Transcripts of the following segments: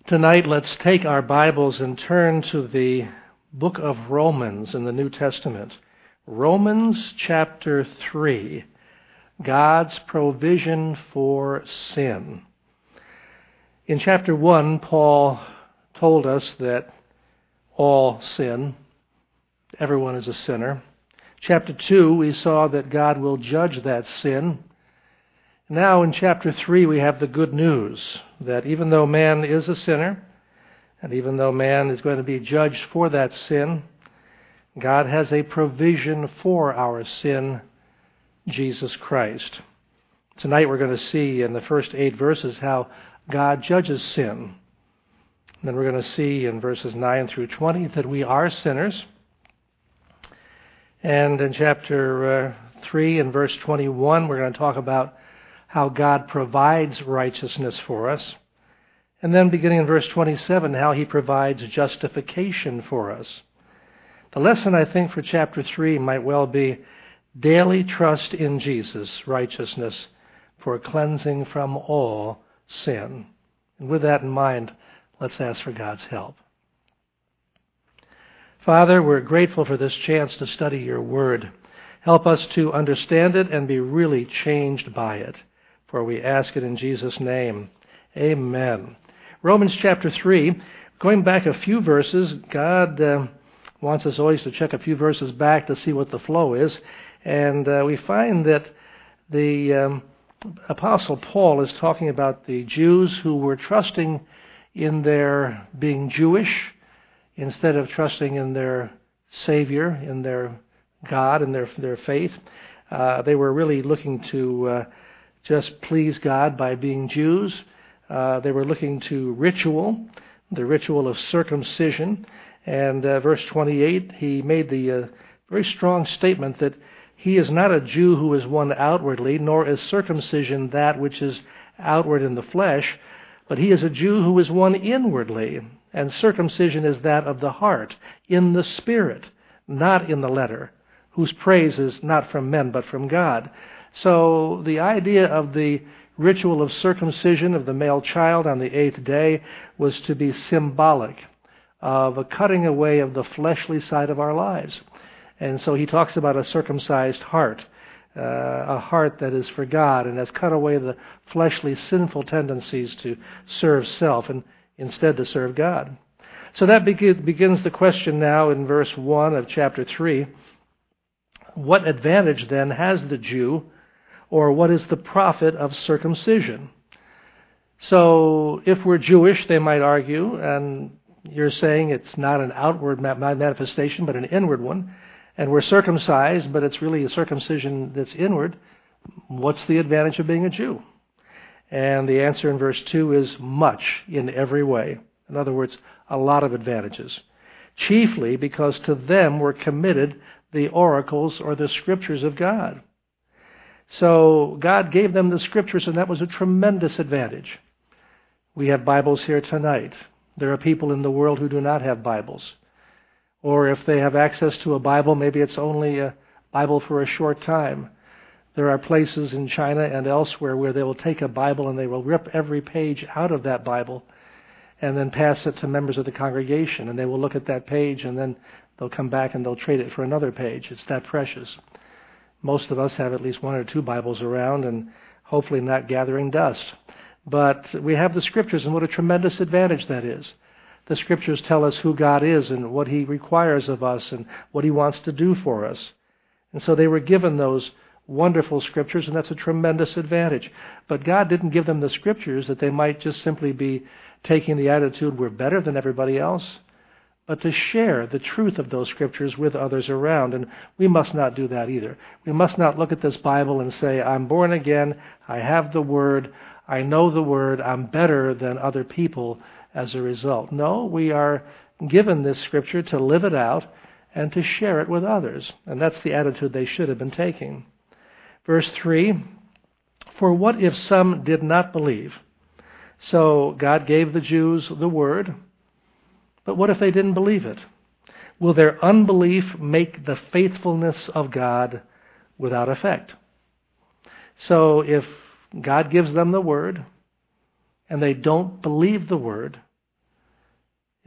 Tonight, let's take our Bibles and turn to the book of Romans in the New Testament. Romans chapter 3, God's provision for sin. In chapter 1, Paul told us that all sin, everyone is a sinner. Chapter 2, we saw that God will judge that sin. Now in chapter 3, we have the good news that even though man is a sinner, and even though man is going to be judged for that sin, God has a provision for our sin, Jesus Christ. Tonight we're going to see in the first 8 verses how God judges sin. And then we're going to see in verses 9 through 20 that we are sinners. And in chapter 3 and verse 21, we're going to talk about how God provides righteousness for us. And then beginning in verse 27, how he provides justification for us. The lesson, I think, for chapter 3 might well be daily trust in Jesus' righteousness for cleansing from all sin. And with that in mind, let's ask for God's help. Father, we're grateful for this chance to study your word. Help us to understand it and be really changed by it. For we ask it in Jesus' name. Amen. Romans chapter 3, going back a few verses, God wants us always to check a few verses back to see what the flow is. And we find that the Apostle Paul is talking about the Jews who were trusting in their being Jewish instead of trusting in their Savior, in their God, in their faith. They were really looking to just please God by being Jews. They were looking to ritual, the ritual of circumcision. And verse 28, he made the very strong statement that he is not a Jew who is one outwardly, nor is circumcision that which is outward in the flesh, but he is a Jew who is one inwardly. And circumcision is that of the heart, in the spirit, not in the letter, whose praise is not from men but from God. So the idea of the ritual of circumcision of the male child on the 8th day was to be symbolic of a cutting away of the fleshly side of our lives. And so he talks about a circumcised heart, a heart that is for God and has cut away the fleshly sinful tendencies to serve self and instead to serve God. So that begins the question now in verse 1 of chapter 3. What advantage then has the Jew, or what is the profit of circumcision? So if we're Jewish, they might argue, and you're saying it's not an outward manifestation but an inward one, and we're circumcised, but it's really a circumcision that's inward, what's the advantage of being a Jew? And the answer in verse 2 is much in every way. In other words, a lot of advantages. Chiefly because to them were committed the oracles or the scriptures of God. So God gave them the scriptures, and that was a tremendous advantage. We have Bibles here tonight. There are people in the world who do not have Bibles. Or if they have access to a Bible, maybe it's only a Bible for a short time. There are places in China and elsewhere where they will take a Bible and they will rip every page out of that Bible and then pass it to members of the congregation. And they will look at that page and then they'll come back and they'll trade it for another page. It's that precious. Most of us have at least 1 or 2 Bibles around and hopefully not gathering dust. But we have the Scriptures, and what a tremendous advantage that is. The Scriptures tell us who God is and what He requires of us and what He wants to do for us. And so they were given those wonderful Scriptures, and that's a tremendous advantage. But God didn't give them the Scriptures that they might just simply be taking the attitude, we're better than everybody else, but to share the truth of those Scriptures with others around. And we must not do that either. We must not look at this Bible and say, I'm born again, I have the Word, I know the Word, I'm better than other people as a result. No, we are given this Scripture to live it out and to share it with others. And that's the attitude they should have been taking. Verse 3, for what if some did not believe? So God gave the Jews the Word, but what if they didn't believe it? Will their unbelief make the faithfulness of God without effect? So if God gives them the Word, and they don't believe the Word,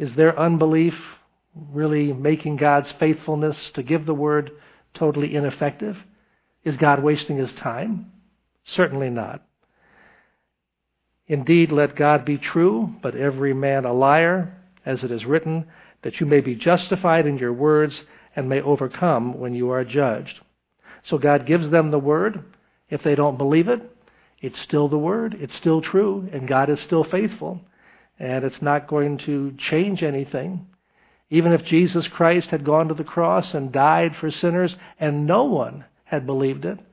Is their unbelief really making God's faithfulness to give the word totally ineffective? Is God wasting his time? Certainly not. Indeed, let God be true, but every man a liar, as it is written, that you may be justified in your words and may overcome when you are judged. So God gives them the word. If they don't believe it, it's still the word, it's still true, and God is still faithful. And it's not going to change anything. Even if Jesus Christ had gone to the cross and died for sinners and no one had believed it,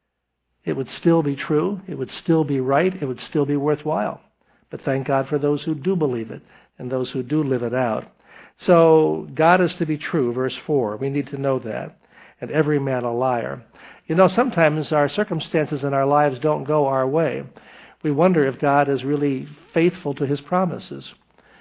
it would still be true, it would still be right, it would still be worthwhile. But thank God for those who do believe it and those who do live it out. So God is to be true, verse 4. We need to know that. And every man a liar. You know, sometimes our circumstances in our lives don't go our way. We wonder if God is really faithful to his promises.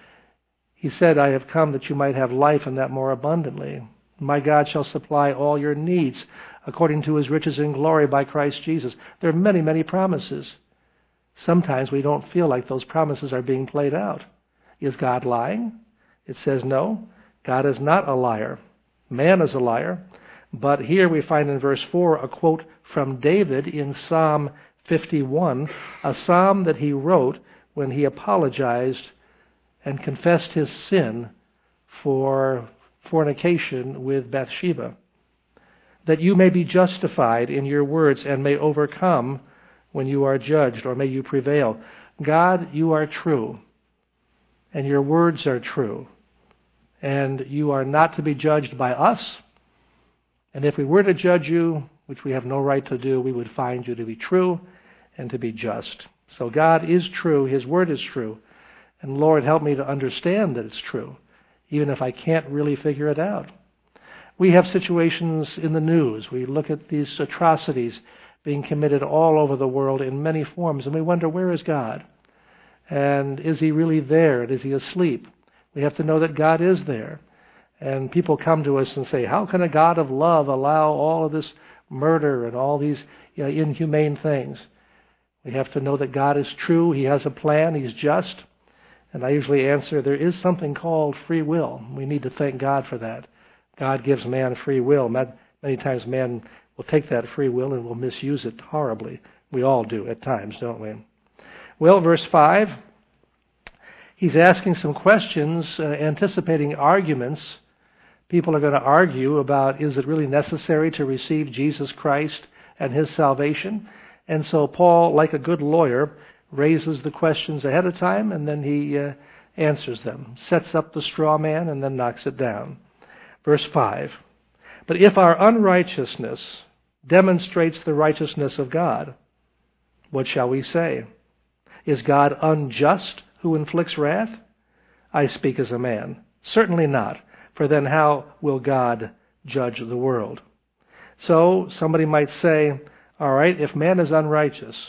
He said, I have come that you might have life and that more abundantly. My God shall supply all your needs according to his riches in glory by Christ Jesus. There are many, many promises. Sometimes we don't feel like those promises are being played out. Is God lying? It says no. God is not a liar. Man is a liar. But here we find in verse 4 a quote from David in Psalm 51, a psalm that he wrote when he apologized and confessed his sin for fornication with Bathsheba. That you may be justified in your words and may overcome when you are judged, or may you prevail. God, you are true, and your words are true, and you are not to be judged by us. And if we were to judge you, which we have no right to do, we would find you to be true and to be just. So God is true, his word is true, and Lord, help me to understand that it's true, even if I can't really figure it out. We have situations in the news. We look at these atrocities being committed all over the world in many forms, and we wonder, where is God? And is he really there? And is he asleep? We have to know that God is there. And people come to us and say, how can a God of love allow all of this murder and all these inhumane things? We have to know that God is true. He has a plan. He's just. And I usually answer, there is something called free will. We need to thank God for that. God gives man free will. Many times man will take that free will and will misuse it horribly. We all do at times, don't we? Well, verse 5, he's asking some questions, anticipating arguments. People are going to argue about, is it really necessary to receive Jesus Christ and his salvation? And so Paul, like a good lawyer, raises the questions ahead of time, and then he answers them, sets up the straw man, and then knocks it down. Verse 5, but if our unrighteousness demonstrates the righteousness of God, what shall we say? Is God unjust who inflicts wrath? I speak as a man. Certainly not. For then how will God judge the world? So somebody might say, all right, if man is unrighteous,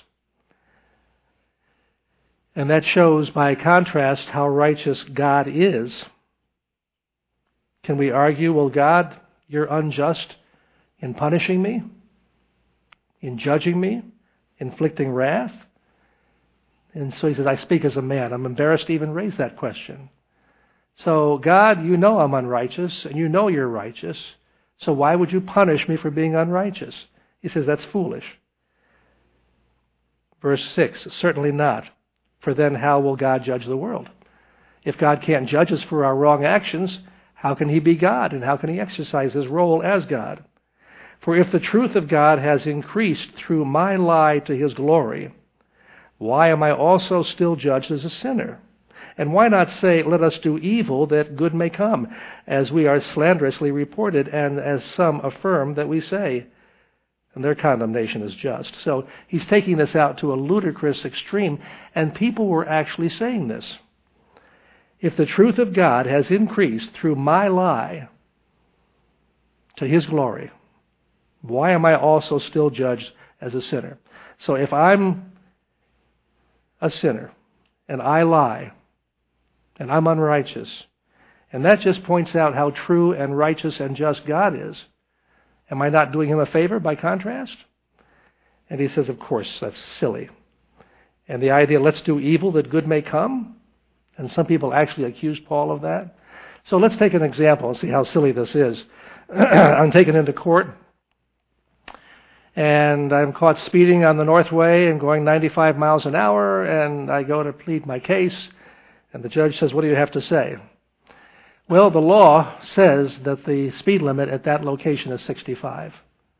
and that shows by contrast how righteous God is, can we argue, well, God, you're unjust in punishing me, in judging me, inflicting wrath? And so he says, I speak as a man. I'm embarrassed to even raise that question. So, God, you know I'm unrighteous, and you know you're righteous, so why would you punish me for being unrighteous? He says, that's foolish. Verse 6, certainly not, for then how will God judge the world? If God can't judge us for our wrong actions, how can he be God, and how can he exercise his role as God? For if the truth of God has increased through my lie to his glory, why am I also still judged as a sinner? And why not say, let us do evil that good may come, as we are slanderously reported, and as some affirm that we say, and their condemnation is just. So he's taking this out to a ludicrous extreme, and people were actually saying this. If the truth of God has increased through my lie to his glory, why am I also still judged as a sinner? So if I'm a sinner, and I lie, and I'm unrighteous, and that just points out how true and righteous and just God is, am I not doing him a favor by contrast? And he says, of course, that's silly. And the idea, let's do evil that good may come? And some people actually accuse Paul of that. So let's take an example and see how silly this is. I'm taken into court, and I'm caught speeding on the Northway and going 95 miles an hour, and I go to plead my case, and the judge says, what do you have to say? Well, the law says that the speed limit at that location is 65.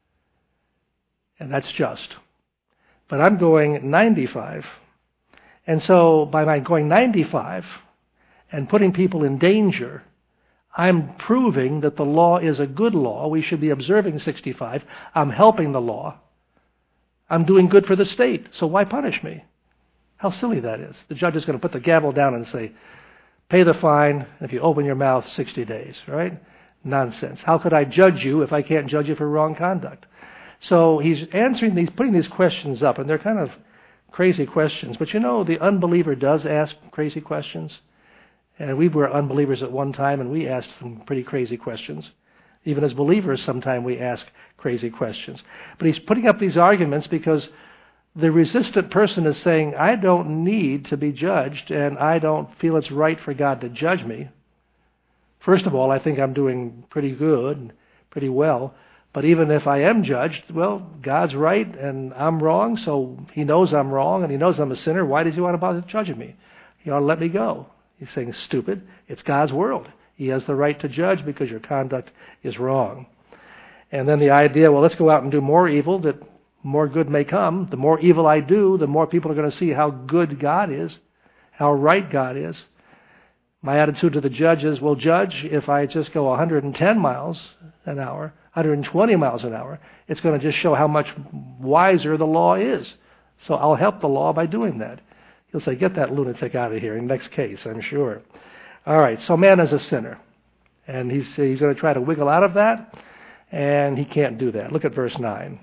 And that's just. But I'm going 95. And so by my going 95 and putting people in danger, I'm proving that the law is a good law. We should be observing 65. I'm helping the law. I'm doing good for the state. So why punish me? How silly that is. The judge is going to put the gavel down and say, pay the fine. If you open your mouth, 60 days, right? Nonsense. How could I judge you if I can't judge you for wrong conduct? So he's putting these questions up, and they're kind of crazy questions. But you know, the unbeliever does ask crazy questions. And we were unbelievers at one time, and we asked some pretty crazy questions. Even as believers, sometimes we ask crazy questions. But he's putting up these arguments because the resistant person is saying, I don't need to be judged, and I don't feel it's right for God to judge me. First of all, I think I'm doing pretty good, pretty well. But even if I am judged, well, God's right and I'm wrong, so He knows I'm wrong and He knows I'm a sinner. Why does He want to bother judging me? He ought to let me go. He's saying, stupid. It's God's world. He has the right to judge because your conduct is wrong. And then the idea, well, let's go out and do more evil that more good may come. The more evil I do, the more people are going to see how good God is, how right God is. My attitude to the judge is, well, judge, if I just go 110 miles an hour, 120 miles an hour, it's going to just show how much wiser the law is. So I'll help the law by doing that. He'll say, get that lunatic out of here in the next case, I'm sure. All right, so man is a sinner. And he's going to try to wiggle out of that, and he can't do that. Look at verse 9.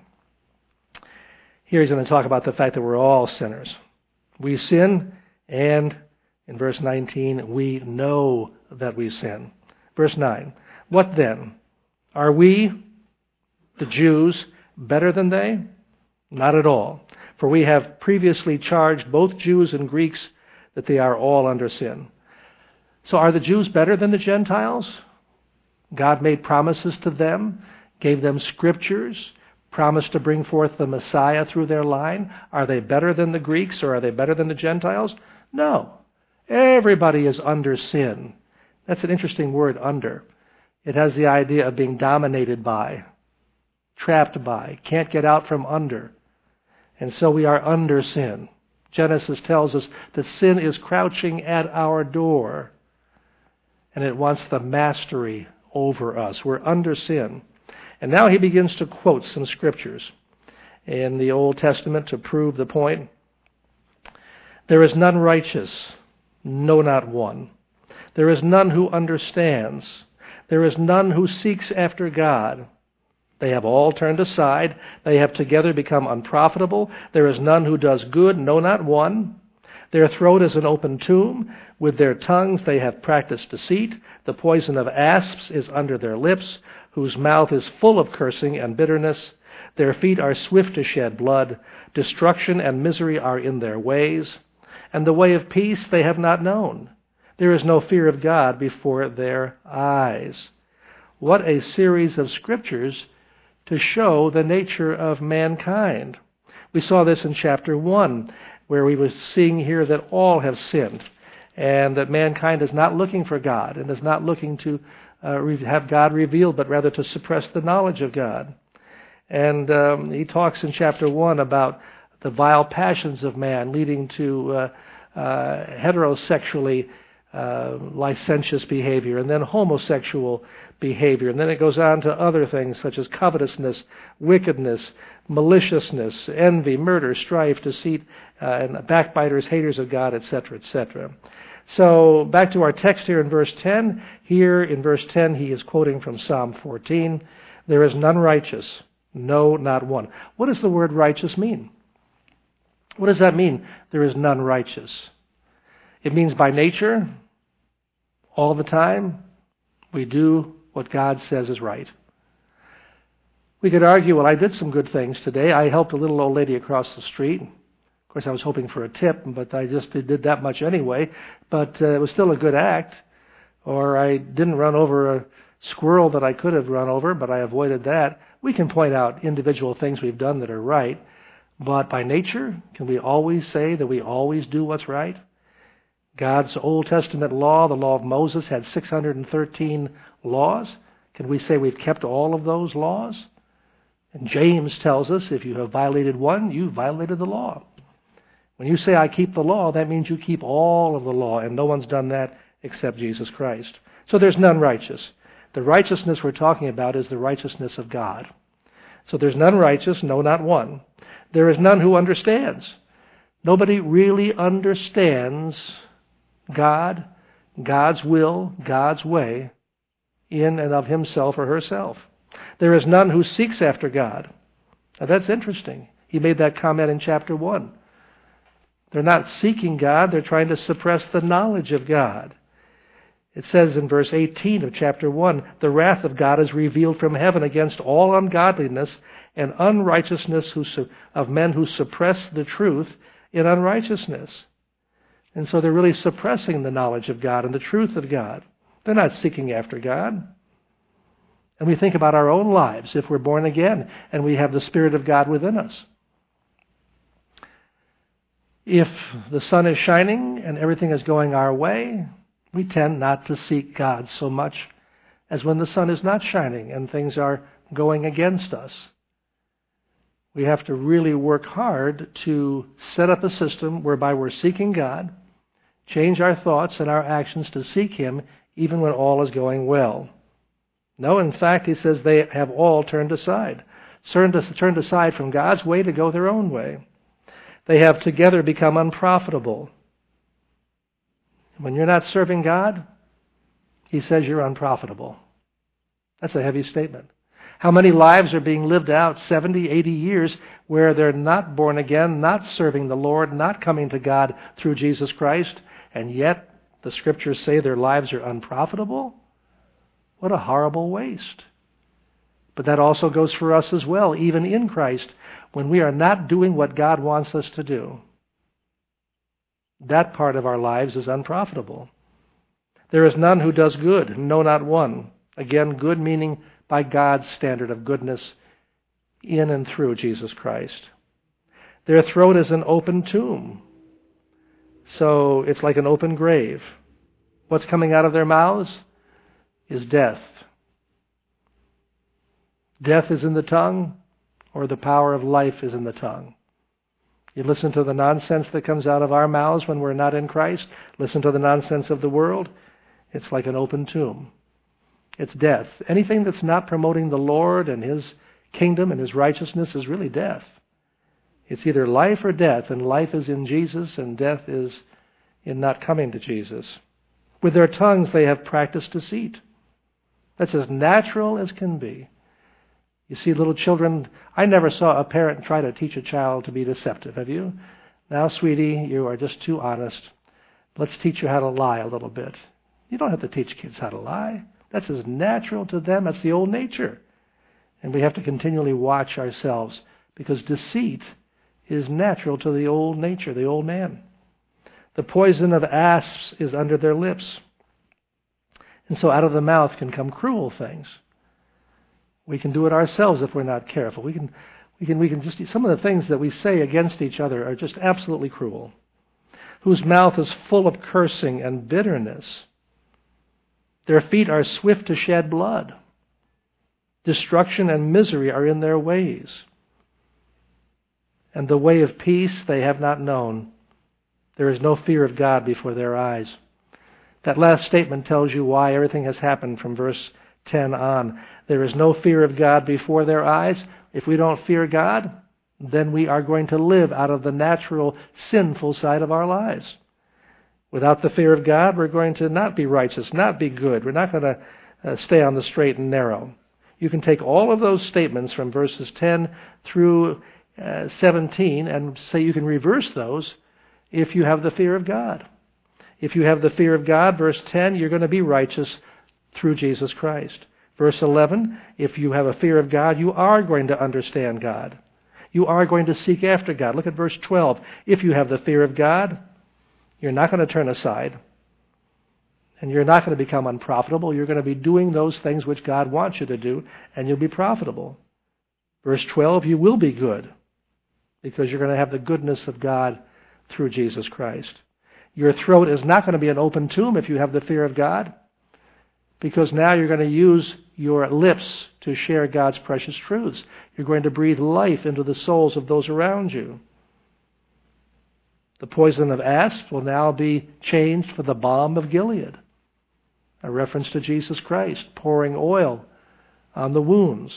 Here he's going to talk about the fact that we're all sinners. We sin, and in verse 19, we know that we sin. Verse 9, what then? Are we, the Jews, better than they? Not at all. For we have previously charged both Jews and Greeks that they are all under sin. So are the Jews better than the Gentiles? God made promises to them, gave them scriptures, promised to bring forth the Messiah through their line. Are they better than the Greeks or are they better than the Gentiles? No. Everybody is under sin. That's an interesting word, under. It has the idea of being dominated by, trapped by, can't get out from under. And so we are under sin. Genesis tells us that sin is crouching at our door, and it wants the mastery over us. We're under sin. And now he begins to quote some scriptures in the Old Testament to prove the point. There is none righteous, no, not one. There is none who understands. There is none who seeks after God. They have all turned aside. They have together become unprofitable. There is none who does good, no, not one. Their throat is an open tomb. With their tongues they have practiced deceit. The poison of asps is under their lips, whose mouth is full of cursing and bitterness. Their feet are swift to shed blood. Destruction and misery are in their ways. And the way of peace they have not known. There is no fear of God before their eyes. What a series of scriptures to show the nature of mankind. We saw this in chapter 1, where we were seeing here that all have sinned, and that mankind is not looking for God, and is not looking to have God revealed, but rather to suppress the knowledge of God. And he talks in chapter 1 about the vile passions of man leading to heterosexually licentious behavior, and then homosexual behavior. And then it goes on to other things such as covetousness, wickedness, maliciousness, envy, murder, strife, deceit, and backbiters, haters of God, etc., etc. So back to our text here in verse 10. Here in verse 10 he is quoting from Psalm 14. There is none righteous, no, not one. What does the word righteous mean? What does that mean? There is none righteous. It means by nature, all the time, we do what God says is right. We could argue, well, I did some good things today. I helped a little old lady across the street. Of course, I was hoping for a tip, but I just did that much anyway. But it was still a good act. Or I didn't run over a squirrel that I could have run over, but I avoided that. We can point out individual things we've done that are right. But by nature, can we always say that we always do what's right? God's Old Testament law, the law of Moses, had 613 laws. Can we say we've kept all of those laws? And James tells us if you have violated one, you've violated the law. When you say, I keep the law, that means you keep all of the law, and no one's done that except Jesus Christ. So there's none righteous. The righteousness we're talking about is the righteousness of God. So there's none righteous, no, not one. There is none who understands. Nobody really understands God, God's will, God's way, in and of himself or herself. There is none who seeks after God. Now that's interesting. He made that comment in chapter 1. They're not seeking God, they're trying to suppress the knowledge of God. It says in verse 18 of chapter 1, the wrath of God is revealed from heaven against all ungodliness and unrighteousness of men who suppress the truth in unrighteousness. And so they're really suppressing the knowledge of God and the truth of God. They're not seeking after God. And we think about our own lives if we're born again and we have the Spirit of God within us. If the sun is shining and everything is going our way, we tend not to seek God so much as when the sun is not shining and things are going against us. We have to really work hard to set up a system whereby we're seeking God, change our thoughts and our actions to seek Him even when all is going well. No, in fact, he says they have all turned aside. Turned aside from God's way to go their own way. They have together become unprofitable. When you're not serving God, he says you're unprofitable. That's a heavy statement. How many lives are being lived out 70, 80 years where they're not born again, not serving the Lord, not coming to God through Jesus Christ, and yet the Scriptures say their lives are unprofitable? What a horrible waste. But that also goes for us as well, even in Christ, when we are not doing what God wants us to do. That part of our lives is unprofitable. There is none who does good, no, not one. Again, good meaning by God's standard of goodness in and through Jesus Christ. Their throat is an open tomb. So it's like an open grave. What's coming out of their mouths is death. Death is in the tongue, or the power of life is in the tongue. You listen to the nonsense that comes out of our mouths when we're not in Christ. Listen to the nonsense of the world. It's like an open tomb. It's death. Anything that's not promoting the Lord and His kingdom and His righteousness is really death. It's either life or death, and life is in Jesus and death is in not coming to Jesus. With their tongues they have practiced deceit. That's as natural as can be. You see little children, I never saw a parent try to teach a child to be deceptive, have you? Now, sweetie, you are just too honest. Let's teach you how to lie a little bit. You don't have to teach kids how to lie. That's as natural to them. That's the old nature. And we have to continually watch ourselves because deceit is natural to the old nature, the old man. The poison of asps is under their lips. And so out of the mouth can come cruel things. We can do it ourselves if we're not careful. We can just, some of the things that we say against each other are just absolutely cruel. Whose mouth is full of cursing and bitterness. Their feet are swift to shed blood. Destruction and misery are in their ways. And the way of peace they have not known. There is no fear of God before their eyes. That last statement tells you why everything has happened from verse 10 on. There is no fear of God before their eyes. If we don't fear God, then we are going to live out of the natural, sinful side of our lives. Without the fear of God, we're going to not be righteous, not be good. We're not going to stay on the straight and narrow. You can take all of those statements from verses 10 through 17 and say you can reverse those if you have the fear of God. If you have the fear of God, verse 10, you're going to be righteous through Jesus Christ. Verse 11, if you have a fear of God, you are going to understand God. You are going to seek after God. Look at verse 12. If you have the fear of God, you're not going to turn aside. And you're not going to become unprofitable. You're going to be doing those things which God wants you to do, and you'll be profitable. Verse 12, you will be good, because you're going to have the goodness of God through Jesus Christ. Your throat is not going to be an open tomb if you have the fear of God, because now you're going to use your lips to share God's precious truths. You're going to breathe life into the souls of those around you. The poison of asp will now be changed for the balm of Gilead, a reference to Jesus Christ, pouring oil on the wounds.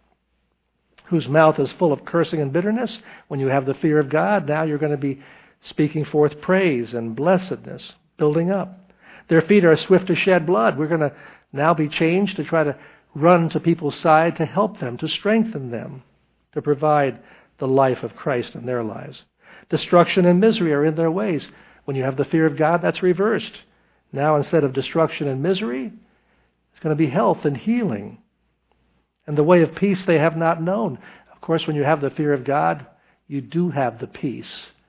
Whose mouth is full of cursing and bitterness. When you have the fear of God, now you're going to be speaking forth praise and blessedness, building up. Their feet are swift to shed blood. We're going to now be changed to try to run to people's side to help them, to strengthen them, to provide the life of Christ in their lives. Destruction and misery are in their ways. When you have the fear of God, that's reversed. Now instead of destruction and misery, it's going to be health and healing. And the way of peace they have not known. Of course, when you have the fear of God, you do have the peace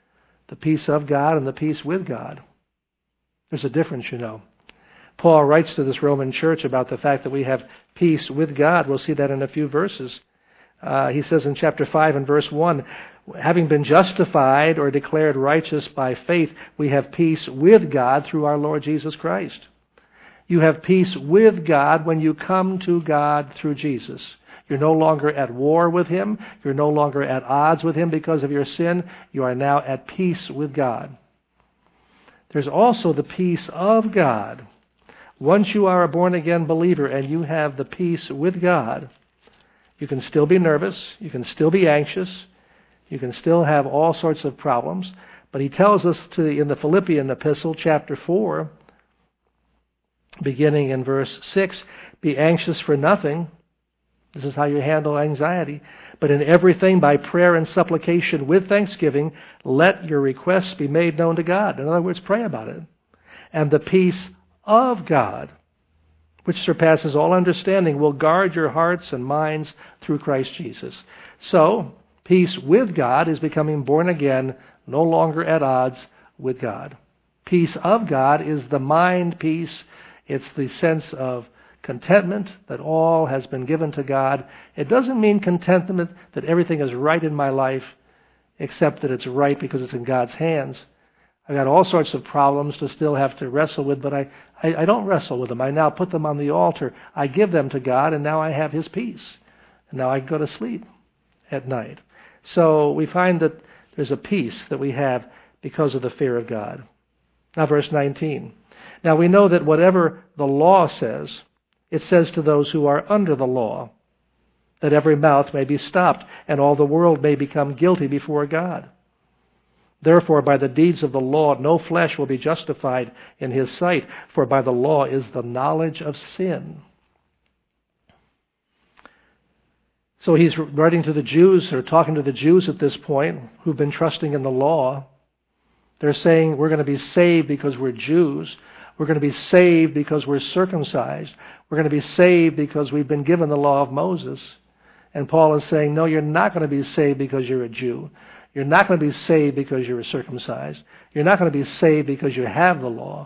of God and the peace with God. There's a difference, you know. Paul writes to this Roman church about the fact that we have peace with God. We'll see that in a few verses. He says in chapter 5 and verse 1, having been justified or declared righteous by faith, we have peace with God through our Lord Jesus Christ. You have peace with God when you come to God through Jesus. You're no longer at war with Him. You're no longer at odds with Him because of your sin. You are now at peace with God. There's also the peace of God. Once you are a born-again believer and you have the peace with God, you can still be nervous. You can still be anxious. You can still have all sorts of problems. But he tells us in the Philippian epistle, chapter 4, beginning in verse 6, be anxious for nothing. This is how you handle anxiety. But in everything, by prayer and supplication with thanksgiving, let your requests be made known to God. In other words, pray about it. And the peace of God, which surpasses all understanding, will guard your hearts and minds through Christ Jesus. So, peace with God is becoming born again, no longer at odds with God. Peace of God is the mind peace. It's the sense of contentment that all has been given to God. It doesn't mean contentment that everything is right in my life, except that it's right because it's in God's hands. I've got all sorts of problems to still have to wrestle with, but I don't wrestle with them. I now put them on the altar. I give them to God, and now I have His peace. And now I go to sleep at night. So we find that there's a peace that we have because of the fear of God. Now verse 19. Now we know that whatever the law says, it says to those who are under the law, that every mouth may be stopped, and all the world may become guilty before God. Therefore, by the deeds of the law, no flesh will be justified in His sight, for by the law is the knowledge of sin. So he's writing to the Jews, or talking to the Jews at this point, who've been trusting in the law. They're saying we're going to be saved because we're Jews. We're going to be saved because we're circumcised. We're going to be saved because we've been given the law of Moses. And Paul is saying, no, you're not going to be saved because you're a Jew. You're not going to be saved because you're circumcised. You're not going to be saved because you have the law.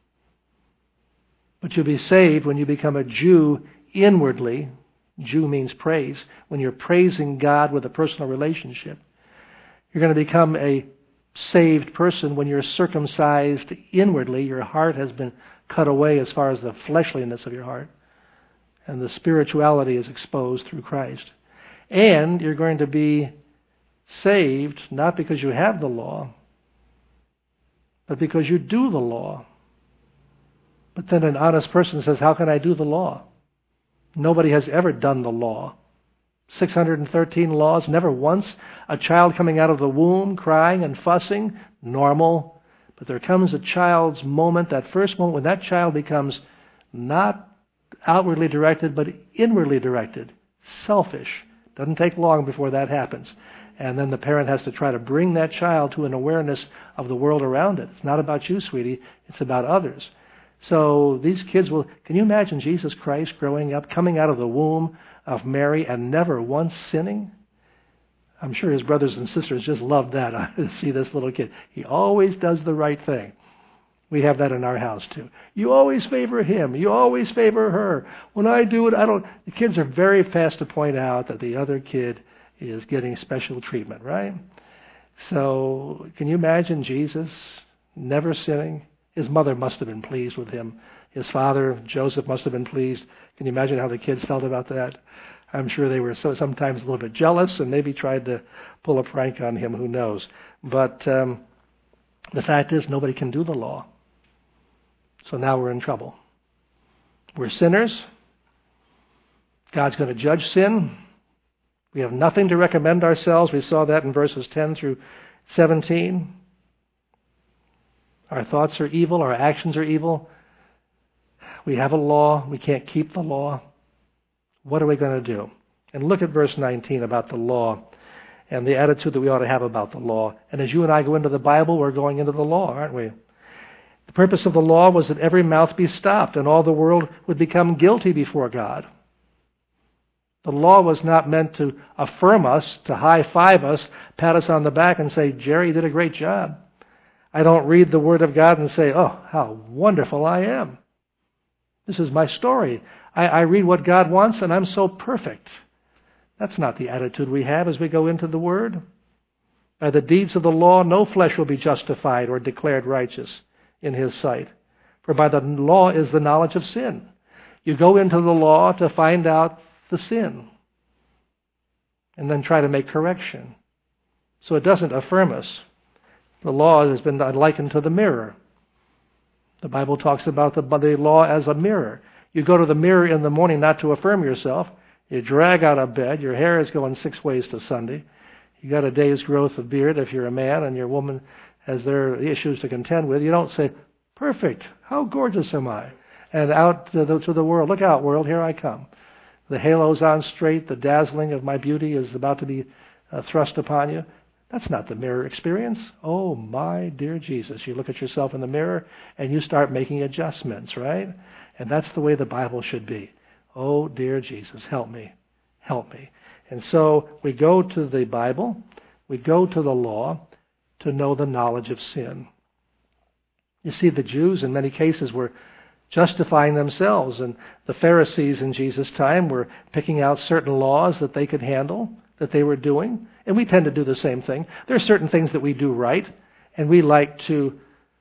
But you'll be saved when you become a Jew inwardly. Jew means praise. When you're praising God with a personal relationship. You're going to become a saved person when you're circumcised inwardly. Your heart has been cut away as far as the fleshliness of your heart. And the spirituality is exposed through Christ. And you're going to be saved not because you have the law, but because you do the law. But then an honest person says, how can I do the law? Nobody has ever done the law. 613 laws, never once. A child coming out of the womb, crying and fussing, normal. But there comes a child's moment, that first moment, when that child becomes not outwardly directed, but inwardly directed, selfish. Doesn't take long before that happens. And then the parent has to try to bring that child to an awareness of the world around it. It's not about you, sweetie. It's about others. So these kids will... Can you imagine Jesus Christ growing up, coming out of the womb of Mary and never once sinning? I'm sure his brothers and sisters just loved that, to see this little kid. He always does the right thing. We have that in our house too. You always favor him. You always favor her. When I do it, I don't. The kids are very fast to point out that the other kid is getting special treatment, right? So can you imagine Jesus never sinning? His mother must have been pleased with him. His father, Joseph, must have been pleased. Can you imagine how the kids felt about that? I'm sure they were sometimes a little bit jealous and maybe tried to pull a prank on him. Who knows? But the fact is, nobody can do the law. So now we're in trouble. We're sinners. God's going to judge sin. We have nothing to recommend ourselves. We saw that in verses 10 through 17. Our thoughts are evil. Our actions are evil. We have a law. We can't keep the law. What are we going to do? And look at verse 19 about the law and the attitude that we ought to have about the law. And as you and I go into the Bible, we're going into the law, aren't we? The purpose of the law was that every mouth be stopped and all the world would become guilty before God. The law was not meant to affirm us, to high-five us, pat us on the back and say, Jerry, you did a great job. I don't read the Word of God and say, oh, how wonderful I am. This is my story. I read what God wants and I'm so perfect. That's not the attitude we have as we go into the Word. By the deeds of the law, no flesh will be justified or declared righteous in His sight. For by the law is the knowledge of sin. You go into the law to find out the sin and then try to make correction. So it doesn't affirm us. The law has been likened to the mirror. The Bible talks about the law as a mirror. You go to the mirror in the morning not to affirm yourself. You drag out of bed. Your hair is going 6 ways to Sunday. You got a day's growth of beard if you're a man and your woman has their issues to contend with. You don't say, perfect, how gorgeous am I? And out to the world, look out world, here I come. The halo's on straight, the dazzling of my beauty is about to be thrust upon you. That's not the mirror experience. Oh, my dear Jesus. You look at yourself in the mirror and you start making adjustments, right? And that's the way the Bible should be. Oh, dear Jesus, help me. Help me. And so we go to the Bible, we go to the law to know the knowledge of sin. You see, the Jews in many cases were justifying themselves, and the Pharisees in Jesus' time were picking out certain laws that they could handle, that they were doing, and we tend to do the same thing. There are certain things that we do right, and we like to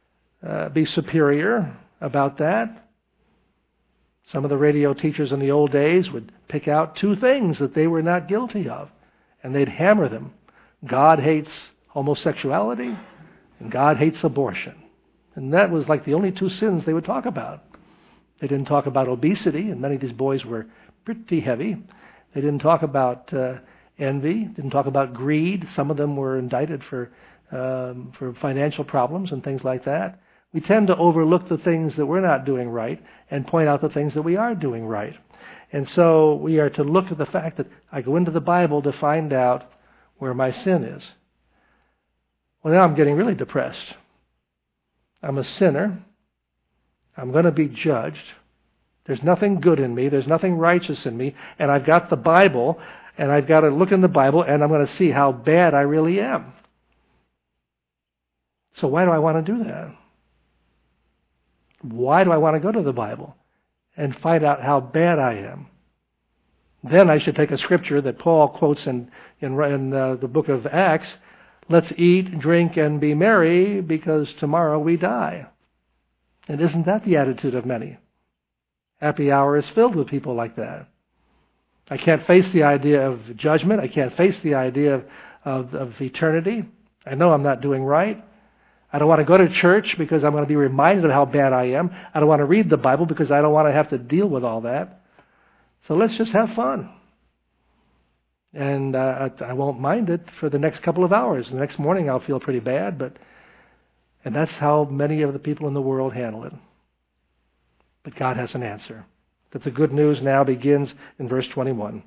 be superior about that. Some of the radio teachers in the old days would pick out 2 things that they were not guilty of, and they'd hammer them. God hates homosexuality, and God hates abortion. And that was like the only 2 sins they would talk about. They didn't talk about obesity, and many of these boys were pretty heavy. They didn't talk about envy, didn't talk about greed. Some of them were indicted for financial problems and things like that. We tend to overlook the things that we're not doing right and point out the things that we are doing right. And so we are to look at the fact that I go into the Bible to find out where my sin is. Well, now I'm getting really depressed. I'm a sinner. I'm going to be judged. There's nothing good in me. There's nothing righteous in me. And I've got the Bible, and I've got to look in the Bible, and I'm going to see how bad I really am. So why do I want to do that? Why do I want to go to the Bible and find out how bad I am? Then I should take a scripture that Paul quotes in the book of Acts. Let's eat, drink, and be merry, because tomorrow we die. And isn't that the attitude of many? Happy hour is filled with people like that. I can't face the idea of judgment. I can't face the idea of eternity. I know I'm not doing right. I don't want to go to church because I'm going to be reminded of how bad I am. I don't want to read the Bible because I don't want to have to deal with all that. So let's just have fun. And I won't mind it for the next couple of hours. The next morning I'll feel pretty bad, and that's how many of the people in the world handle it. But God has an answer. That the good news now begins in verse 21.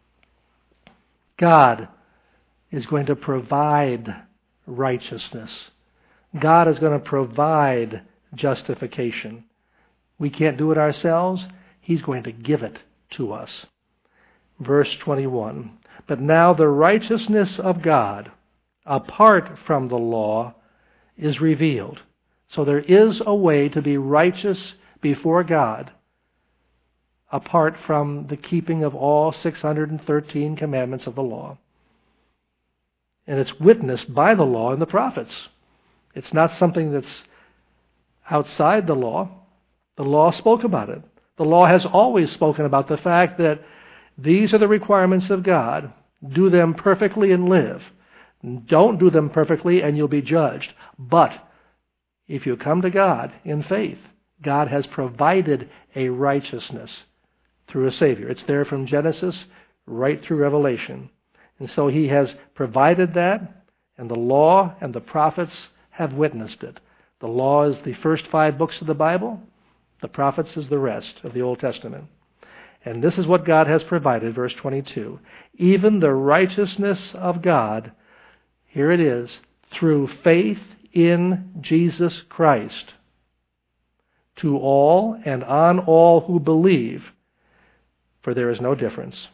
God is going to provide righteousness. God is going to provide justification. We can't do it ourselves. He's going to give it to us. Verse 21. But now the righteousness of God, apart from the law, is revealed. So there is a way to be righteous before God apart from the keeping of all 613 commandments of the law. And it's witnessed by the law and the prophets. It's not something that's outside the law. The law spoke about it. The law has always spoken about the fact that these are the requirements of God. Do them perfectly and live. Don't do them perfectly and you'll be judged. But if you come to God in faith, God has provided a righteousness through a Savior. It's there from Genesis right through Revelation. And so He has provided that, and the law and the prophets have witnessed it. The law is the first 5 books of the Bible. The prophets is the rest of the Old Testament. And this is what God has provided, verse 22. Even the righteousness of God, here it is, through faith in Jesus Christ, to all and on all who believe, for there is no difference.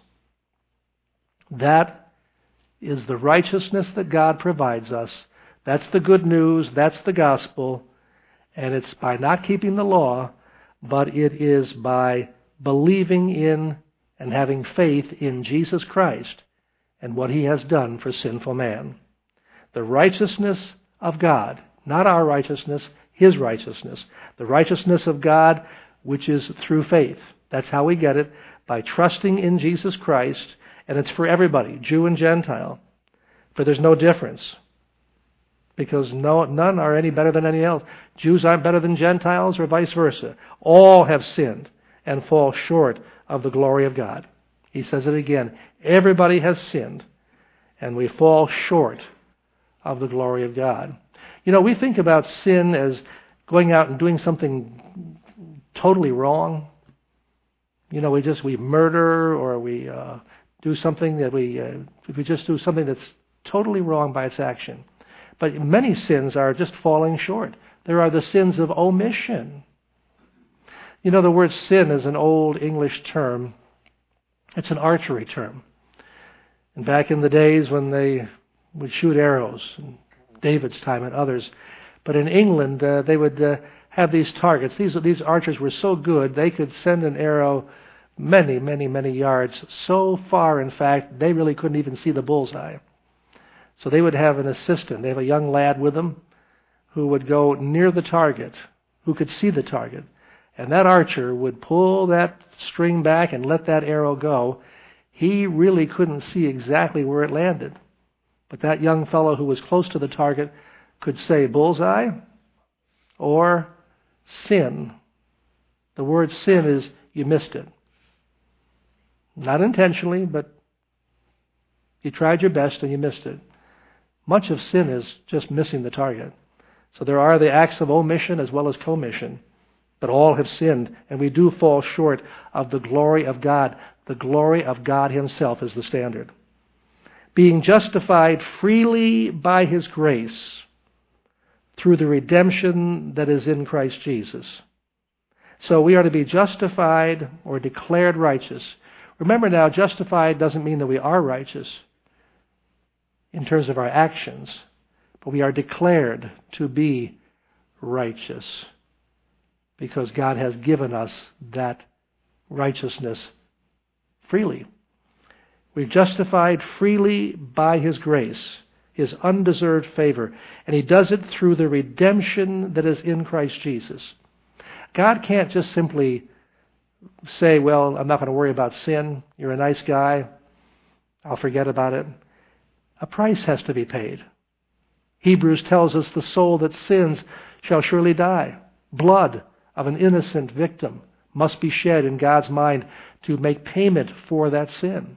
That is the righteousness that God provides us. That's the good news. That's the gospel. And it's by not keeping the law, but it is by believing in and having faith in Jesus Christ and what He has done for sinful man. The righteousness of God, not our righteousness, His righteousness. The righteousness of God, which is through faith. That's how we get it, by trusting in Jesus Christ, and it's for everybody, Jew and Gentile. For there's no difference, because none are any better than any else. Jews aren't better than Gentiles or vice versa. All have sinned and fall short of the glory of God. He says it again. Everybody has sinned, and we fall short of the glory of God. You know, we think about sin as going out and doing something totally wrong. You know, we murder, or we do something that we just do something that's totally wrong by its action. But many sins are just falling short. There are the sins of omission. You know, the word sin is an old English term. It's an archery term. And back in the days when they would shoot arrows, in David's time and others, but in England they would have these targets. These archers were so good they could send an arrow many, many, many yards, so far, in fact, they really couldn't even see the bullseye. So they would have an assistant. They have a young lad with them who would go near the target, who could see the target. And that archer would pull that string back and let that arrow go. He really couldn't see exactly where it landed. But that young fellow who was close to the target could say bullseye or sin. The word sin is you missed it. Not intentionally, but you tried your best and you missed it. Much of sin is just missing the target. So there are the acts of omission as well as commission. But all have sinned, and we do fall short of the glory of God. The glory of God Himself is the standard. Being justified freely by His grace through the redemption that is in Christ Jesus. So we are to be justified or declared righteous. Remember now, justified doesn't mean that we are righteous in terms of our actions, but we are declared to be righteous because God has given us that righteousness freely. We're justified freely by His grace, His undeserved favor, and He does it through the redemption that is in Christ Jesus. God can't just simply say, well, I'm not going to worry about sin. You're a nice guy. I'll forget about it. A price has to be paid. Hebrews tells us the soul that sins shall surely die. Blood of an innocent victim must be shed in God's mind to make payment for that sin.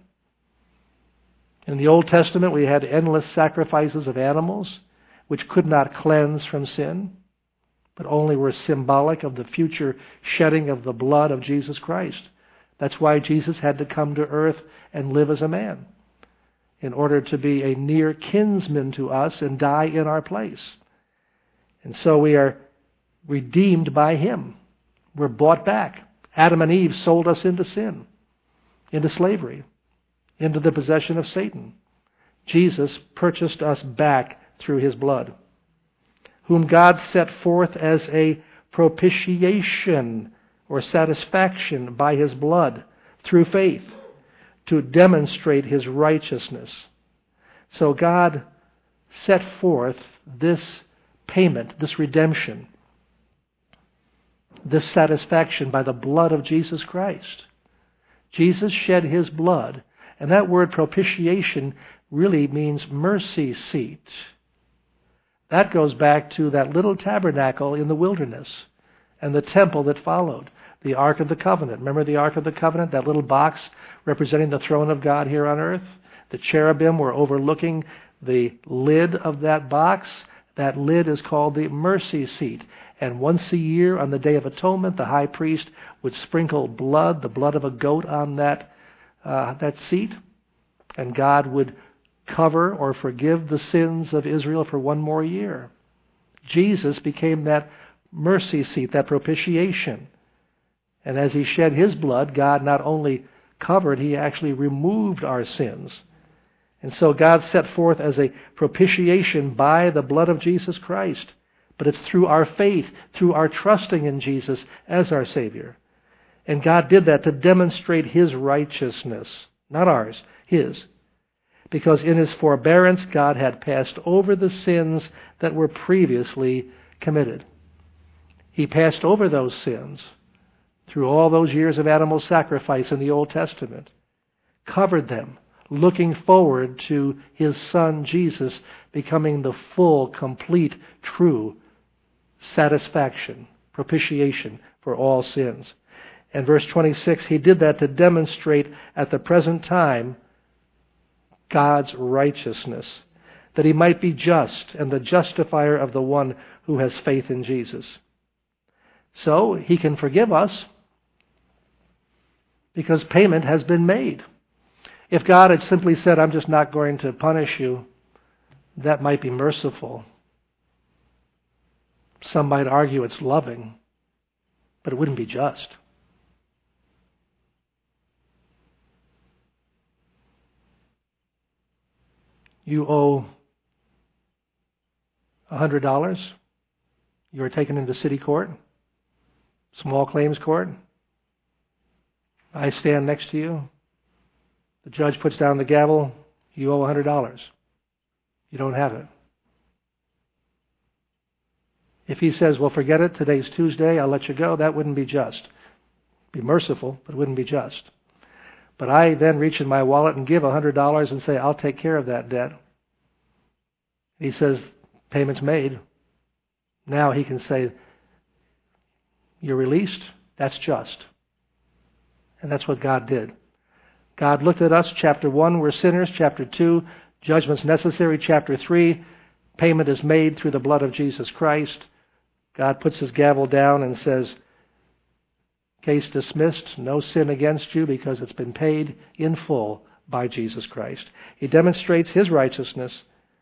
In the Old Testament, we had endless sacrifices of animals which could not cleanse from sin, but only were symbolic of the future shedding of the blood of Jesus Christ. That's why Jesus had to come to earth and live as a man, in order to be a near kinsman to us and die in our place. And so we are redeemed by Him. We're bought back. Adam and Eve sold us into sin, into slavery. into the possession of Satan. Jesus purchased us back through his blood, whom God set forth as a propitiation or satisfaction by his blood through faith to demonstrate his righteousness. So God set forth this payment, this redemption, this satisfaction by the blood of Jesus Christ. Jesus shed his blood, and that word propitiation really means mercy seat. That goes back to that little tabernacle in the wilderness and the temple that followed, the Ark of the Covenant. Remember the Ark of the Covenant, that little box representing the throne of God here on earth? The cherubim were overlooking the lid of that box. That lid is called the mercy seat. And once a year on the Day of Atonement, the high priest would sprinkle blood, the blood of a goat, on that seat. And God would cover or forgive the sins of Israel for one more year. Jesus became that mercy seat, that propitiation. And as he shed his blood, God not only covered, he actually removed our sins. And so God set forth as a propitiation by the blood of Jesus Christ. But it's through our faith, through our trusting in Jesus as our Savior. And God did that to demonstrate his righteousness, not ours, his. Because in his forbearance, God had passed over the sins that were previously committed. He passed over those sins through all those years of animal sacrifice in the Old Testament, covered them, looking forward to his Son Jesus becoming the full, complete, true satisfaction, propitiation for all sins. And verse 26, he did that to demonstrate at the present time God's righteousness, that he might be just and the justifier of the one who has faith in Jesus. So he can forgive us because payment has been made. If God had simply said, I'm just not going to punish you, that might be merciful. Some might argue it's loving, but it wouldn't be just. You owe $100. You are taken into city court, small claims court. I stand next to you. The judge puts down the gavel. You owe $100. You don't have it. If he says, well, forget it, today's Tuesday, I'll let you go, that wouldn't be just. It'd be merciful, but it wouldn't be just. But I then reach in my wallet and give $100 and say, I'll take care of that debt. He says, payment's made. Now he can say, you're released. That's just. And that's what God did. God looked at us. Chapter 1, we're sinners. Chapter 2, judgment's necessary. Chapter 3, payment is made through the blood of Jesus Christ. God puts his gavel down and says, case dismissed, no sin against you because it's been paid in full by Jesus Christ. He demonstrates his righteousness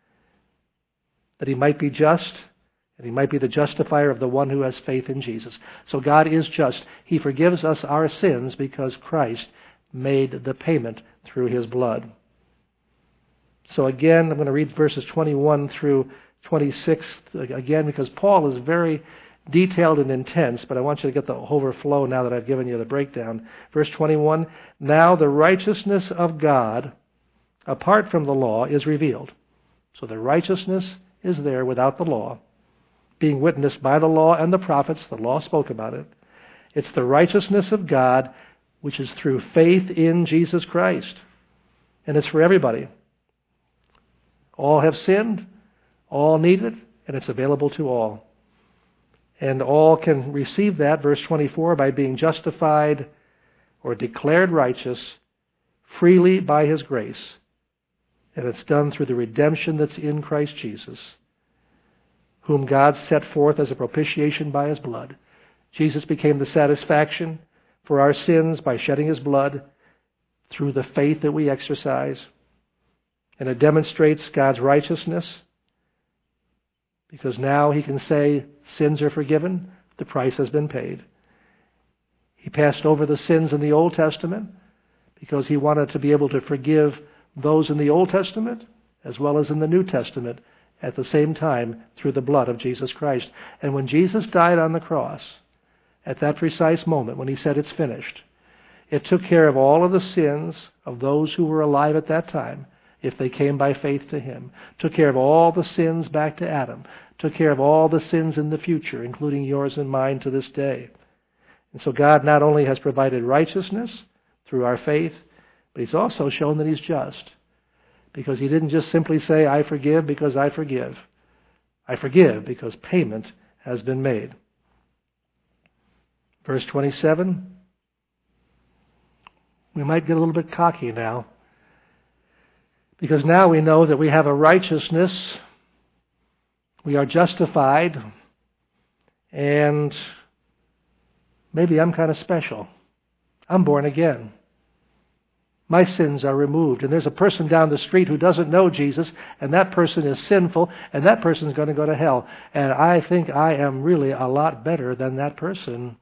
that he might be just and he might be the justifier of the one who has faith in Jesus. So God is just. He forgives us our sins because Christ made the payment through his blood. So again, I'm going to read verses 21 through 26 again because Paul is very detailed and intense, but I want you to get the overflow now that I've given you the breakdown. Verse 21, now the righteousness of God, apart from the law, is revealed. So the righteousness is there without the law, being witnessed by the law and the prophets. The law spoke about it. It's the righteousness of God, which is through faith in Jesus Christ. And it's for everybody. All have sinned, all need it, and it's available to all. And all can receive that, verse 24, by being justified or declared righteous freely by his grace. And it's done through the redemption that's in Christ Jesus, whom God set forth as a propitiation by his blood. Jesus became the satisfaction for our sins by shedding his blood through the faith that we exercise. And it demonstrates God's righteousness because now he can say sins are forgiven, the price has been paid. He passed over the sins in the Old Testament because he wanted to be able to forgive those in the Old Testament as well as in the New Testament at the same time through the blood of Jesus Christ. And when Jesus died on the cross, at that precise moment when he said it's finished, it took care of all of the sins of those who were alive at that time, if they came by faith to him. Took care of all the sins back to Adam. Took care of all the sins in the future, including yours and mine to this day. And so God not only has provided righteousness through our faith, but he's also shown that he's just. Because he didn't just simply say, I forgive because I forgive. I forgive because payment has been made. Verse 27. We might get a little bit cocky now, because now we know that we have a righteousness, we are justified, and maybe I'm kind of special. I'm born again. My sins are removed, and there's a person down the street who doesn't know Jesus, and that person is sinful, and that person is going to go to hell. And I think I am really a lot better than that person.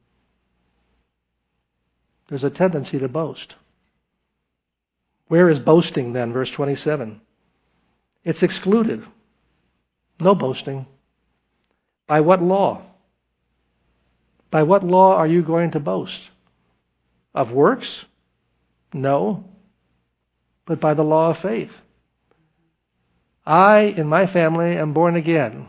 There's a tendency to boast. Where is boasting then? Verse 27. It's excluded. No boasting. By what law? By what law are you going to boast? Of works? No. But by the law of faith. I, in my family, am born again.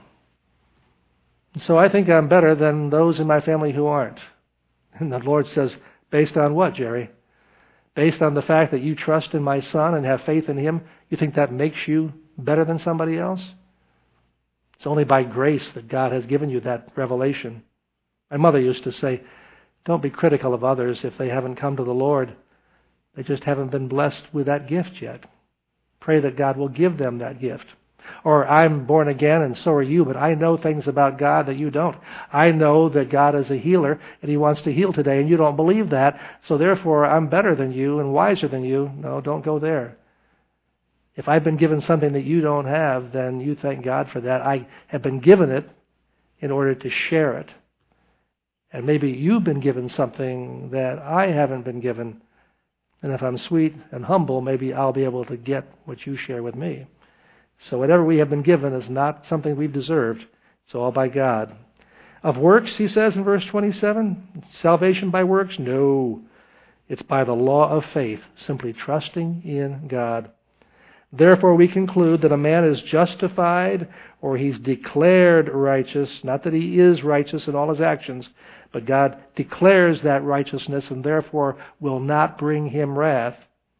So I think I'm better than those in my family who aren't. And the Lord says, based on what, Jerry? Based on the fact that you trust in my Son and have faith in him, you think that makes you better than somebody else? It's only by grace that God has given you that revelation. My mother used to say, don't be critical of others if they haven't come to the Lord. They just haven't been blessed with that gift yet. Pray that God will give them that gift. Or I'm born again and so are you, but I know things about God that you don't. I know that God is a healer and he wants to heal today and you don't believe that, so therefore I'm better than you and wiser than you. No, don't go there. If I've been given something that you don't have, then you thank God for that. I have been given it in order to share it. And maybe you've been given something that I haven't been given. And if I'm sweet and humble, maybe I'll be able to get what you share with me. So whatever we have been given is not something we've deserved. It's all by God. Of works, he says in verse 27, salvation by works? No. It's by the law of faith, simply trusting in God. Therefore we conclude that a man is justified or he's declared righteous, not that he is righteous in all his actions, but God declares that righteousness and therefore will not bring him wrath.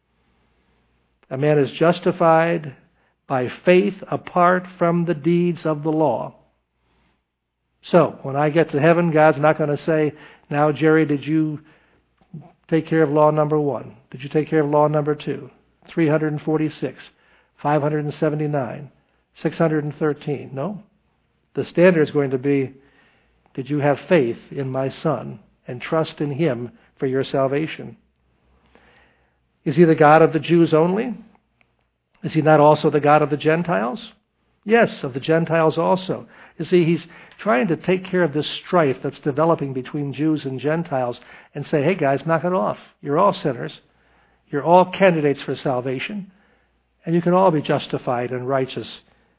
A man is justified by faith apart from the deeds of the law. So, when I get to heaven, God's not going to say, now, Jerry, did you take care of law number 1? Did you take care of law number 2? 346, 579, 613. No. The standard is going to be, did you have faith in my Son and trust in him for your salvation? Is he the God of the Jews only? Is he not also the God of the Gentiles? Yes, of the Gentiles also. You see, he's trying to take care of this strife that's developing between Jews and Gentiles and say, hey guys, knock it off. You're all sinners. You're all candidates for salvation. And you can all be justified and righteous.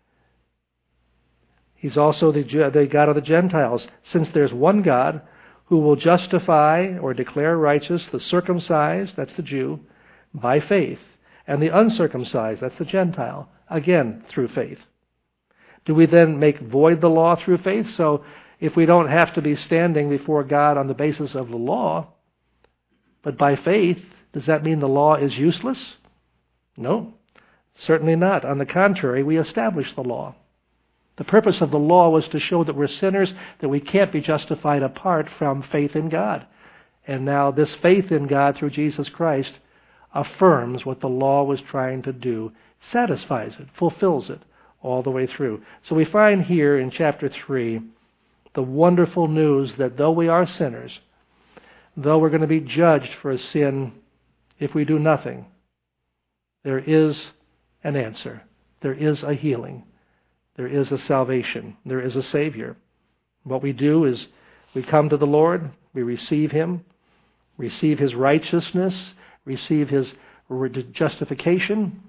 He's also the God of the Gentiles, since there's one God who will justify or declare righteous the circumcised, that's the Jew, by faith, and the uncircumcised, that's the Gentile, again, through faith. Do we then make void the law through faith? So if we don't have to be standing before God on the basis of the law, but by faith, does that mean the law is useless? No, certainly not. On the contrary, we establish the law. The purpose of the law was to show that we're sinners, that we can't be justified apart from faith in God. And now this faith in God through Jesus Christ affirms what the law was trying to do, satisfies it, fulfills it all the way through. So we find here in chapter 3 the wonderful news that though we are sinners, though we're going to be judged for a sin if we do nothing, there is an answer. There is a healing. There is a salvation. There is a Savior. What we do is we come to the Lord, we receive him, receive his righteousness, receive His justification,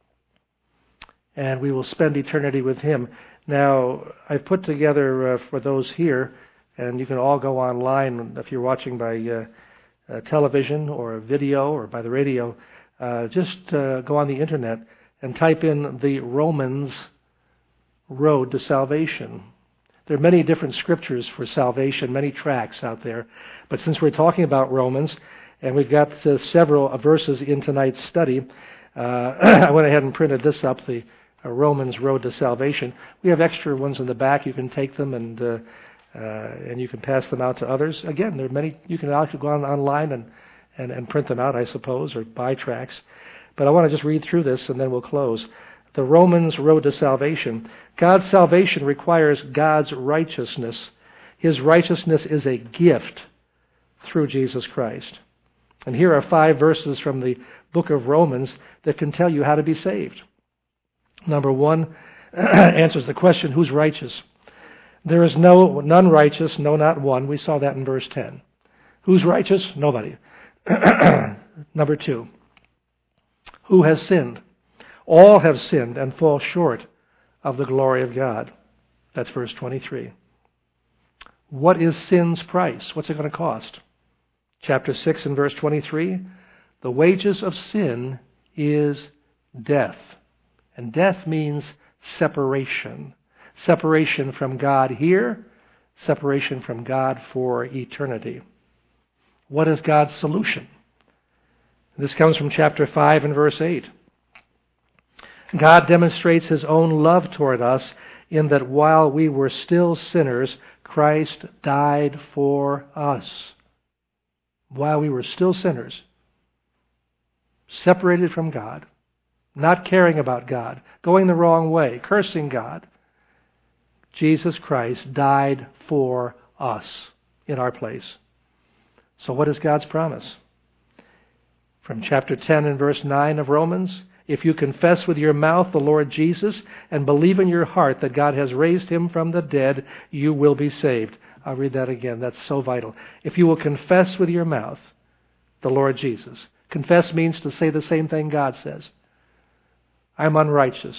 and we will spend eternity with Him. Now, I've put together for those here, and you can all go online if you're watching by television or video or by the radio, just go on the internet and type in the Romans Road to Salvation. There are many different scriptures for salvation, many tracts out there. But since we're talking about Romans, and we've got several verses in tonight's study, I went ahead and printed this up, the Romans Road to Salvation. We have extra ones in the back. You can take them and you can pass them out to others. Again, there are many. You can actually go online and print them out, I suppose, or buy tracts. But I want to just read through this, and then we'll close. The Romans Road to Salvation. God's salvation requires God's righteousness. His righteousness is a gift through Jesus Christ. And here are 5 verses from the book of Romans that can tell you how to be saved. Number 1 answers the question, who's righteous? There is none righteous, no, not one. We saw that in verse 10. Who's righteous? Nobody. Number 2, who has sinned? All have sinned and fall short of the glory of God. That's verse 23. What is sin's price? What's it going to cost? Chapter 6 and verse 23, the wages of sin is death. And death means separation. Separation from God here, separation from God for eternity. What is God's solution? This comes from chapter 5 and verse 8. God demonstrates His own love toward us in that while we were still sinners, Christ died for us. While we were still sinners, separated from God, not caring about God, going the wrong way, cursing God, Jesus Christ died for us in our place. So what is God's promise? From chapter 10 and verse 9 of Romans, if you confess with your mouth the Lord Jesus and believe in your heart that God has raised Him from the dead, you will be saved. I'll read that again. That's so vital. If you will confess with your mouth the Lord Jesus. Confess means to say the same thing God says. I'm unrighteous.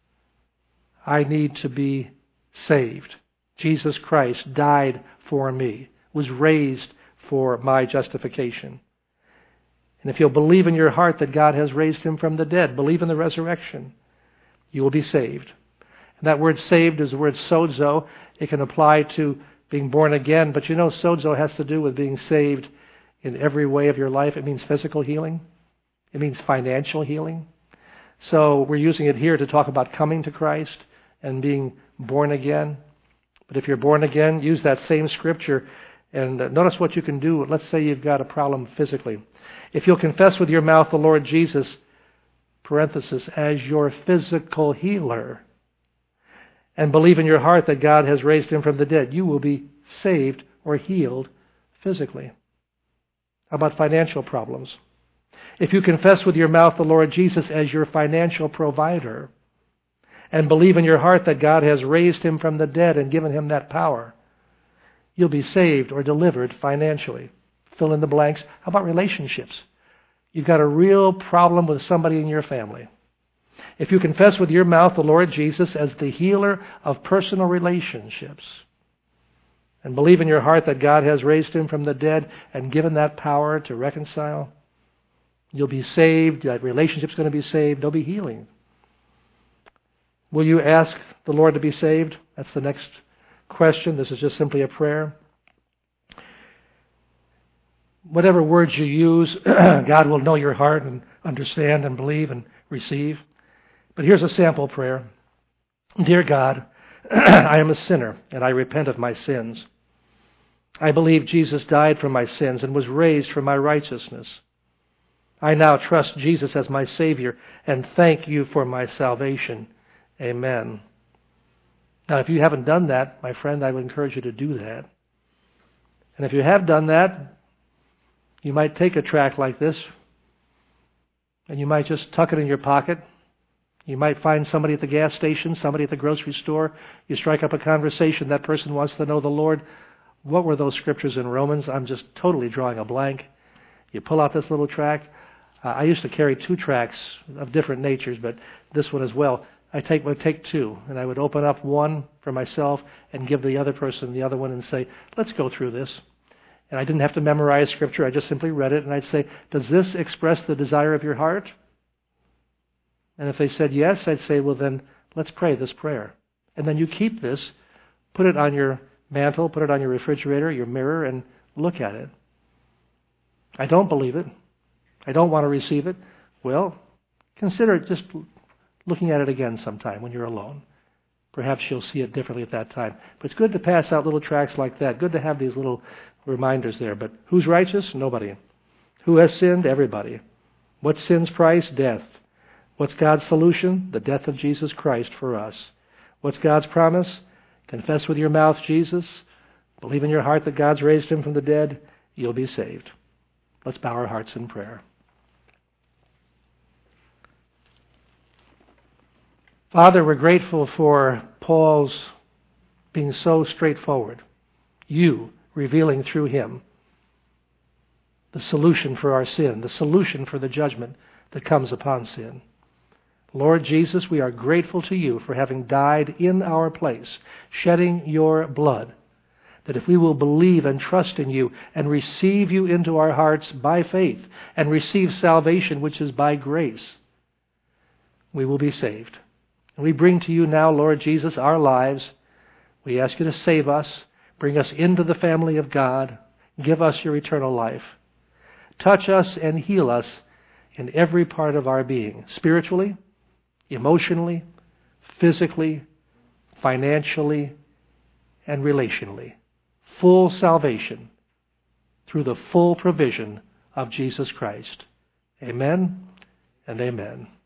I need to be saved. Jesus Christ died for me, was raised for my justification. And if you'll believe in your heart that God has raised Him from the dead, believe in the resurrection, you will be saved. And that word saved is the word sozo. It can apply to being born again, but you know sozo has to do with being saved in every way of your life. It means physical healing. It means financial healing. So we're using it here to talk about coming to Christ and being born again. But if you're born again, use that same scripture and notice what you can do. Let's say you've got a problem physically. If you'll confess with your mouth the Lord Jesus, parenthesis, as your physical healer, and believe in your heart that God has raised Him from the dead, you will be saved or healed physically. How about financial problems? If you confess with your mouth the Lord Jesus as your financial provider, and believe in your heart that God has raised Him from the dead and given Him that power, you'll be saved or delivered financially. Fill in the blanks. How about relationships? You've got a real problem with somebody in your family. If you confess with your mouth the Lord Jesus as the healer of personal relationships, and believe in your heart that God has raised Him from the dead and given that power to reconcile, you'll be saved. That relationship's going to be saved. There'll be healing. Will you ask the Lord to be saved? That's the next question. This is just simply a prayer. Whatever words you use, God will know your heart and understand and believe and receive. But here's a sample prayer. Dear God, I am a sinner and I repent of my sins. I believe Jesus died for my sins and was raised for my righteousness. I now trust Jesus as my Savior and thank you for my salvation. Amen. Now, if you haven't done that, my friend, I would encourage you to do that. And if you have done that, you might take a tract like this and you might just tuck it in your pocket. You might find somebody at the gas station, somebody at the grocery store. You strike up a conversation. That person wants to know the Lord. What were those scriptures in Romans? I'm just totally drawing a blank. You pull out this little tract. I used to carry 2 tracts of different natures, but this one as well. I would take 2, and I would open up one for myself and give the other person the other one and say, let's go through this. And I didn't have to memorize Scripture. I just simply read it, and I'd say, does this express the desire of your heart? And if they said yes, I'd say, well then, let's pray this prayer. And then you keep this, put it on your mantle, put it on your refrigerator, your mirror, and look at it. I don't believe it. I don't want to receive it. Well, consider just looking at it again sometime when you're alone. Perhaps you'll see it differently at that time. But it's good to pass out little tracts like that. Good to have these little reminders there. But who's righteous? Nobody. Who has sinned? Everybody. What's sin's price? Death. What's God's solution? The death of Jesus Christ for us. What's God's promise? Confess with your mouth Jesus. Believe in your heart that God's raised him from the dead. You'll be saved. Let's bow our hearts in prayer. Father, we're grateful for Paul's being so straightforward. You revealing through him the solution for our sin, the solution for the judgment that comes upon sin. Lord Jesus, we are grateful to you for having died in our place, shedding your blood, that if we will believe and trust in you and receive you into our hearts by faith and receive salvation, which is by grace, we will be saved. And we bring to you now, Lord Jesus, our lives. We ask you to save us, bring us into the family of God, give us your eternal life. Touch us and heal us in every part of our being, spiritually, emotionally, physically, financially, and relationally. Full salvation through the full provision of Jesus Christ. Amen and amen.